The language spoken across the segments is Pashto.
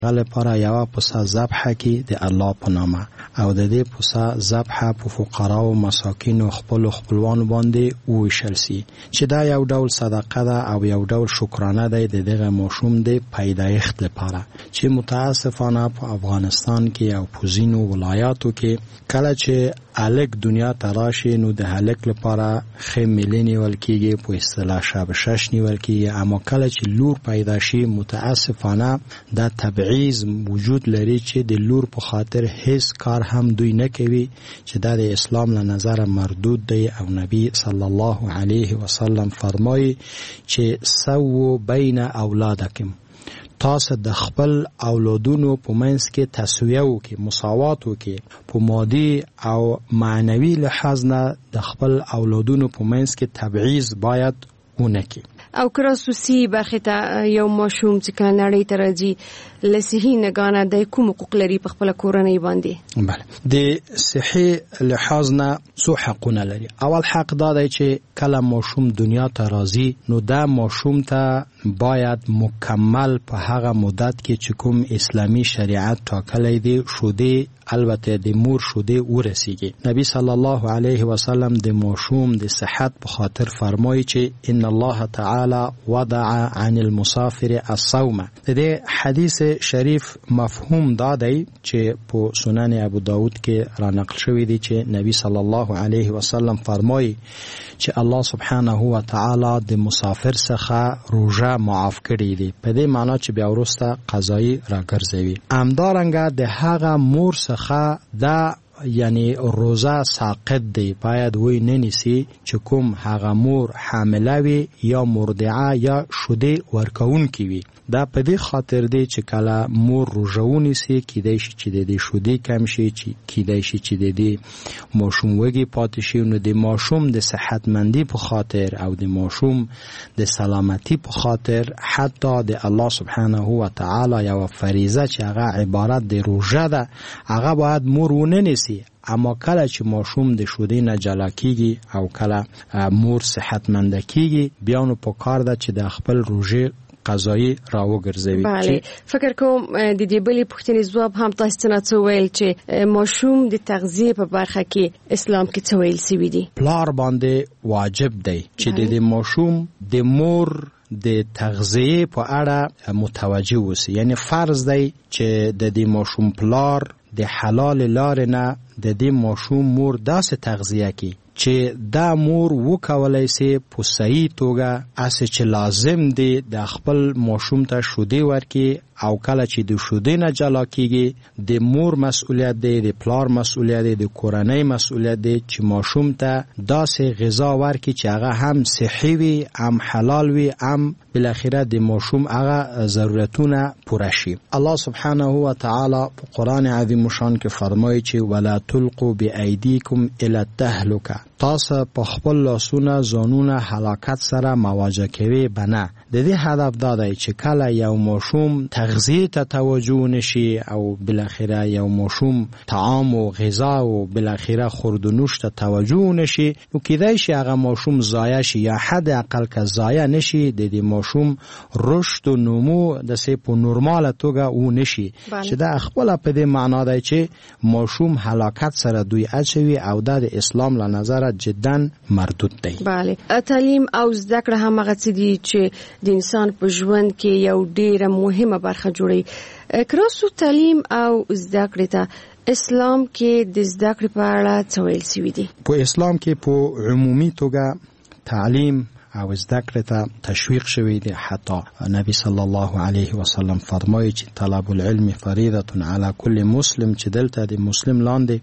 غل پاره یو پسه ذبح کی د الله په نامه او د دې پسه ذبح په فقرا او مساکین او خپلوان باندې وویشل سي چې دا یو ډول صدقه ده او یو ډول شکرانه ده د دغه ماشوم د پیدایښت لپاره چې متاسفانه په افغانستان کې او په ځینو ولایاتو کې کله چې الک دنیا تراشي نو د هلک لپاره خمیلې نیول کېږي په اصطلاح شب شش نیول کېږي اما کله چې لور پیدا شي متاسفانه دا تبعیض وجود لري چې د لور په خاطر هیڅ کار هم دوی نه کوي چې دا د اسلام له نظر مردود دی او نبی صلی الله علیه وسلم فرمایي چې سو بین اولادکم تاسو د خپل اولادونو په منځ کې تسویه وکړئ مساوات وکړئ په مادي او معنوي لحاظ نه د خپل اولادونو په منځ کې تبعیض باید ونکړي او کراسوسی برخه ته یو ماشوم چې کله نړۍ ته راځي له صحي نګانه د کوم حقوق لري په خپل کورنۍ باندې؟ بله د صحي لحاظ نه څو حقونه لري. اول حق دا دی چې کله ماشوم دنیا ته راځي نو دا ماشوم ته باید مکمل په هغه مدت کې چې کوم اسلامی شریعت ټاکلی دی شوده البته د مور شوده ورسیږي. نبی صلی الله علیه وسلم د ماشوم د صحت په خاطر فرمایي چې ان الله تعالی وضع عن المسافر الصوم. د حدیث شریف مفهوم دا دی چې په سنن ابو داود کې را نقل شوی دی چې نبی صلی الله علیه وسلم فرمایي چې الله سبحانه و تعالی د مسافر څخه روزه معاف کړی دی په دې معنی چې بیا ورسته قضایی راګرځوي. همدارنګه د هغه مور څخه دا یعنی روزه ساقط دی باید وی ننیسی چې کوم هغه مور حامله وي یا مرضعه یا شوده ورکون کی وي. دا په دې خاطر دی چې کله مور روزه ونیسي کیدای شي چې د دې شوده کم شي چې کیدای شي چې د دې ماشوم وږي پاتې شي نو د ماشوم د صحتمندی په خاطر او د ماشوم د سلامتی په خاطر حتی د الله سبحانه و تعالی یو فریضه چې هغه عبارت د روزه ده هغه باید مور ونیسي. اما کله چې ماشوم د شوده نه جلا کیږي او کله مور صحتمند کیږي بیا نو په کار ده چې د خپل روزه قضایی راوګرځوي. بله فکر کوم د دې بلې پوښتنې ځواب هم تاسو ته څه ویل چې ماشوم د تغذیه په برخه کې اسلام کې څه ویل سوي دي؟ پلار باندې واجب دی چې د ماشوم د مور د تغذیه په اړه متوجه وسی. یعنی فرض دی چې د دې ماشوم پلار د حلال لار نه د دې ماشوم مور داسې تغذیه کوي چې دا مور وکولای سي په صحیح توګه اسه چې لازم دی د خپل ماشوم ته شوده ورکي او کله چې د شوده نه جلا کیږي د مور مسؤلیت دی د پلار مسؤلیت دی د کورنۍ مسؤلیت دی چې ماشوم ته داسې غذا ورکي چې هغه هم صحي وي هم حلال وي هم بالاخره د ماشوم هغه ضرورتونه پوره شي. الله سبحانه و تعالی په قرآن عظیم شان کې فرمایي چې ولا تلقوا بأيديكم الى التهلكه تاسو په خپل لاسونه ځانونه هلاکت سره مواجه کوي بنه. د دې هدف دا دی چې کله یو ماشوم تغذیه ته توجه نشي او بالاخره یو ماشوم طعام او غذا او بالاخره خورد و نوش ته توجه نشي نو کیدای شي هغه ماشوم ضایع شي یا حد اقل که ضایع نشي د دې ماشوم رشد و نمو د سه په نورماله توګه و نشي چې دا خپل په دې معنا دی چې ماشوم هلاکت سره دوی اچوي او د اسلام له نظر جدا مردود دی. بله تعلیم او زده کړه هم هغه څه دي چې د انسان په ژوند کې یو ډیره مهمه برخه جوړي. کراسو تعلیم او زده کړه ته اسلام کې د زده کړې په اړه څه ویل سوي دي؟ په اسلام کې په عمومي توګه تعلیم او زده کړه ته تشویق شوی دی. حتی نبی صلی الله علیه وسلم فرمایي چې طلب العلم فریضه علی کل مسلم چې دلته د مسلم لاندې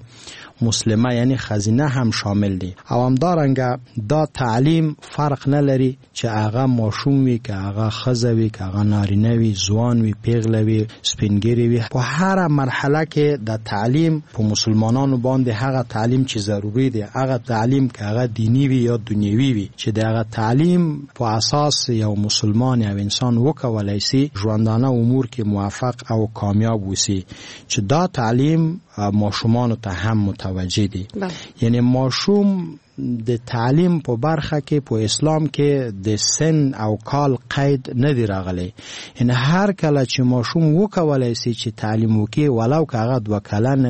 مسلمه یعنی خزینه هم شامل دی او همدارنګه دا تعلیم فرق نه لري چې هغه ماشوم وي که هغه ښځه وي که هغه نارینه وي ځوان وي پیغله وي سپینګیری وي په هر مرحله کې د تعلیم په مسلمانانو باندې هغه تعلیم چې ضروری دی هغه تعلیم که هغه دینی وي یا دنیوي وي چې دغه تعلیم په اساس یو مسلمان او انسان وکولای شي ژوندانه امور کې موفق او کامیاب وسی چې دا تعلیم ماشومان ته هم متوجه دي. یعنی ماشوم د تعلیم په برخه کې په اسلام کې د سن او کال قید نه دی راغلی. ان هر کله چې ماشوم وکولای شي چې تعلیم وکړي، ولو که هغه 2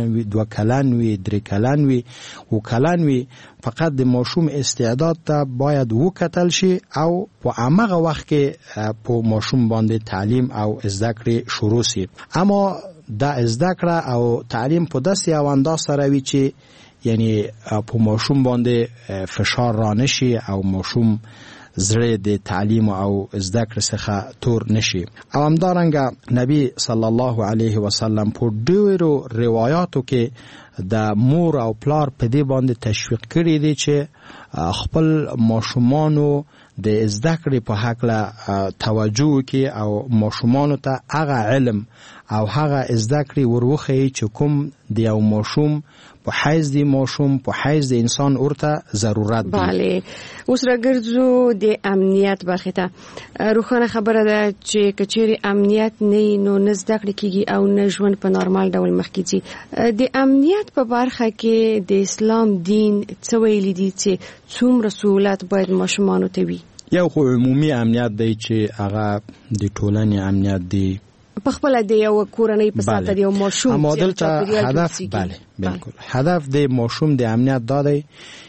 کلن وي 3 کلن وي او کلن وي، فقط د ماشوم استعداد ته باید وکتل شي او په هغه وخت کې په ماشوم باندې تعلیم او زده کړې شروع شي. اما دا زده کړه او تعلیم په داسې یو انداز سره وي چې یعنی په ماشوم باندې فشار را نشي او ماشوم زړه د تعلیم او زده کړې څخه تور نشي. او همدارنګه نبی صلی الله علیه وسلم په ډیرو روایاتو کې د مور او پلار په دې باندې تشویق کړی دی چې خپل ماشومانو د زده کړې په حق توجه وکړي او ماشومانو ته هغه علم او هغه زده کړې وروخی چې کوم د یو ماشوم په حیث د ماشوم په حیث د انسان ورته ضرورت دی. بله، اوس راګرځو د امنیت برخه ته. روښانه خبره ده چې کچېری امنیت نه نو نه زده کړې کیږي او نه ژوند په نورمال ډول مخکې ځي. د امنیت په برخه کې د اسلام دین څه ویلي دي چې څومره سہولت باید ماشومانو ته وي؟ یو خو عمومي امنیت دی چې هغه د ټولنې امنیت دی، په خپل د یو کورنۍ په ساته د یو ماشوم چې هدف بالکل هدف د ماشوم د امنیت دا دی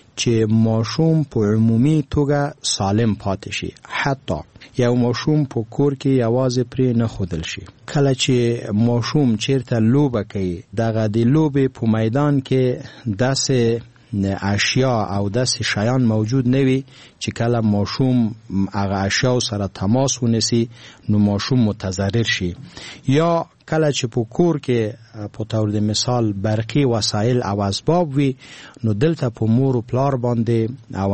چې ماشوم په عمومي توګه سالم پاتې شي. حتی یو ماشوم په کور کې یوازې پرې نه خودل شي. کله چې ماشوم چیرته لوبه کوي، دغه د لوبې په میدان کې داسې اشیا او داسې شیان موجود نه وي چې کله ماشوم هغه اشیا سره تماس ونیسي نو ماشوم متضرر شي. یا کله چې په کور کې په تور د مثال برقي وسایل او اسباب وي نو دلته په مور او پلار باندې او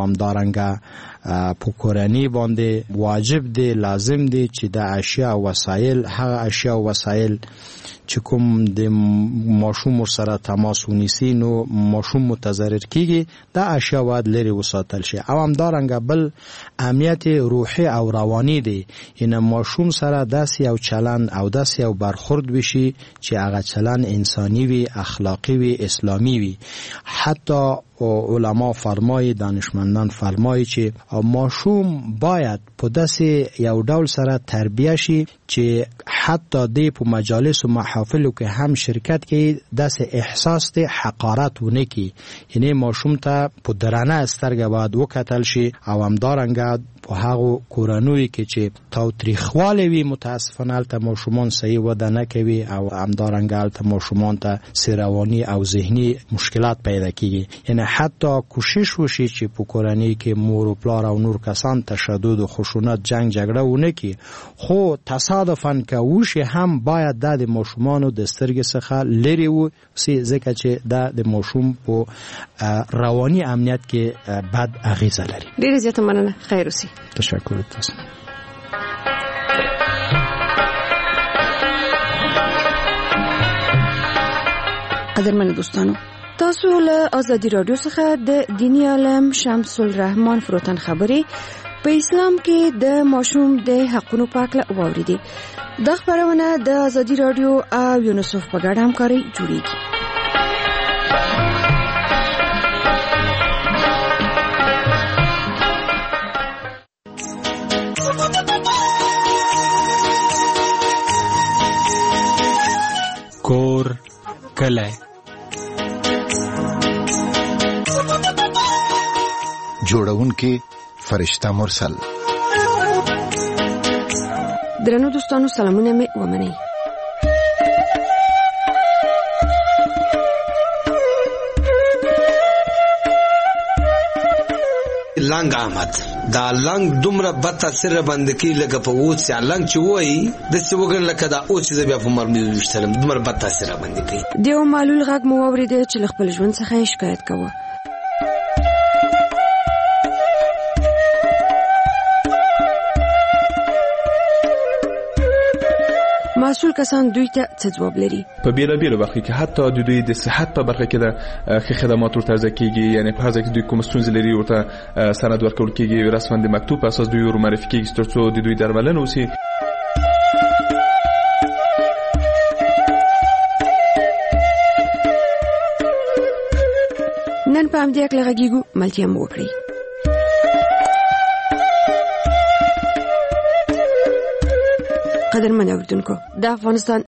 همدارنګه په کورنۍ باندې واجب دی، لازم دی چې د اشیا او وسایل، هغه اشیا او وسایل چې کوم د ماشوم سره تماس ونیسي نو ماشوم متضرر کیږي، دا اشیا باید لري وساتل شي. او همدارنګه بل امنیت روحي او رواني دی، ان ماشوم سره داسې یو چلند او داسې یو برخورد بشي چې هغه چلند انساني وي، اخلاقی وي، اسلامی وي. حتی علما فرمایي، دانشمندان فرمایي چې ماشوم باید په داسې یو ډول سره تربیه شي چې حتی د په مجالس او محافلو کې هم شرکت کوي، داسې احساس د حقارت ونه کی. یعنی ماشوم ته په درنه سترګه باید وکتل شي او همدارنګه په هغه کورنوي کې چې تاوتریخواله وي متاسفانه البته ماشومان صحیح وده نه کوي او همدارنګه البته ماشومان ته رواني او ذهني مشکلات پیدا کیږي. یعنی حتی کوشش وشي چې په کورنۍ کې مور او پلار او نور کسان تشدد او خشونت جنگ جګړه ونه کی، خو تصادفاً که وشي هم باید د ماشومانو د سترګې څخه لري وسی، ځکه چې د ماشوم په رواني امنیت کې بد اغیزه لري. ډیره زیاته مننه، خیر اوسئ. تشکر تاسو. قدرمن دوستانو، تاسو له آزادی رادیو څخه د دینی عالم شمس الرحمن فروتن خبرې په اسلام کې د ماشوم د حقونو په اړه واوریدي. د خبرونه د آزادی رادیو او یونیسف په ګډه همکاري جوړیږي. کور کله جوړونکي فرشته مرسل. درنو دوستانو، سلامونه مې ومنئ. لنګ آمد دا لنګ دومره بد تاثیر باندې کی لکه په اوس یا لنګ چې وای د څه وګر لکه دا اوس چې بیا په مرمي وشتلم دومره بد تاثیر باندې کی. دیو معلول غږ مو اوریدل چې خپل ژوند څخه شکایت کوي. مسؤل کسان دوی ته څه جواب لري؟ په بیلابیلو برخو کې حتی د دوی د صحت په برخه کې د خدمات ورته ځکیږي، یعنی په هر ځای کې دوی کوم ستونزې لري ورته سند ورکول کیږي، رسماً د مکتوب په اساس دوی ور معرفي کیږي ترڅو د دوی درملنه وشي. نن په هم دې کله غږیږو ملتیا مو وکړي. قدرمن اوریدونکو د افغانستان